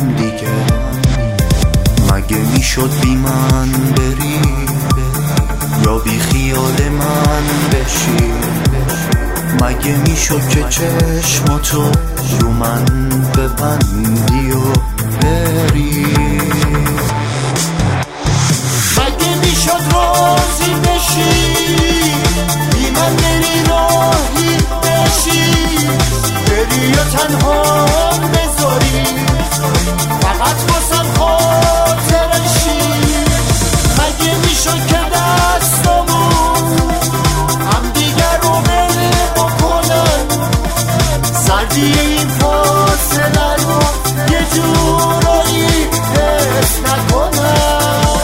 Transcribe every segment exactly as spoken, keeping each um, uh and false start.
دیگه. مگه میشد بی من بری یا بی خیال من بشی؟ مگه میشد که چشماتو رو من ببندی و بری؟ مگه میشد راضی بشی بی من بری راهی بشی؟ بری یا تنها بذاری فقط واسم خاطرشی؟ مگه میشد که دستامون هم دیگر رو بله بکنن؟ سردی این فاصله رو یه جورایی حس نکنن؟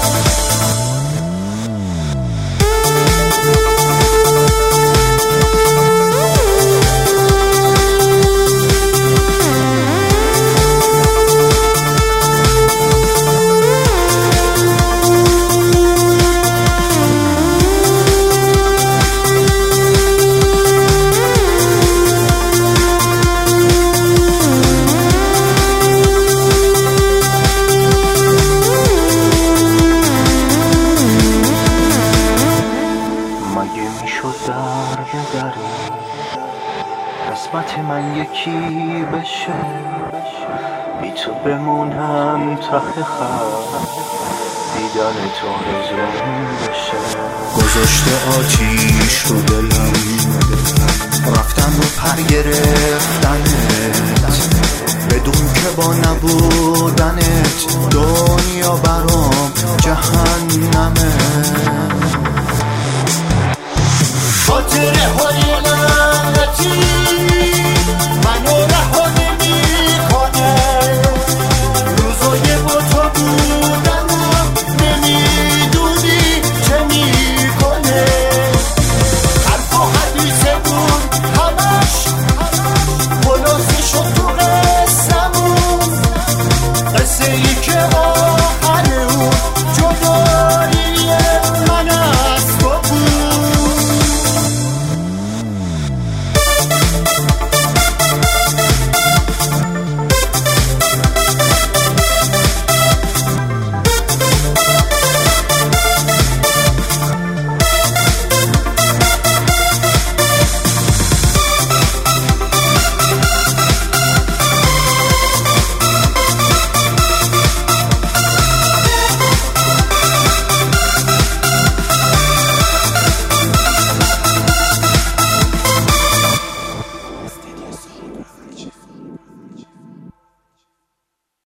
قسمت من یکی بشه، بی تو بمونم ته خط، دیدن تو آرزوم بشه. گذاشته آتیش رو دلم، رفتم رو پر گرفتنت، بدون که با نبودنت دنیا بر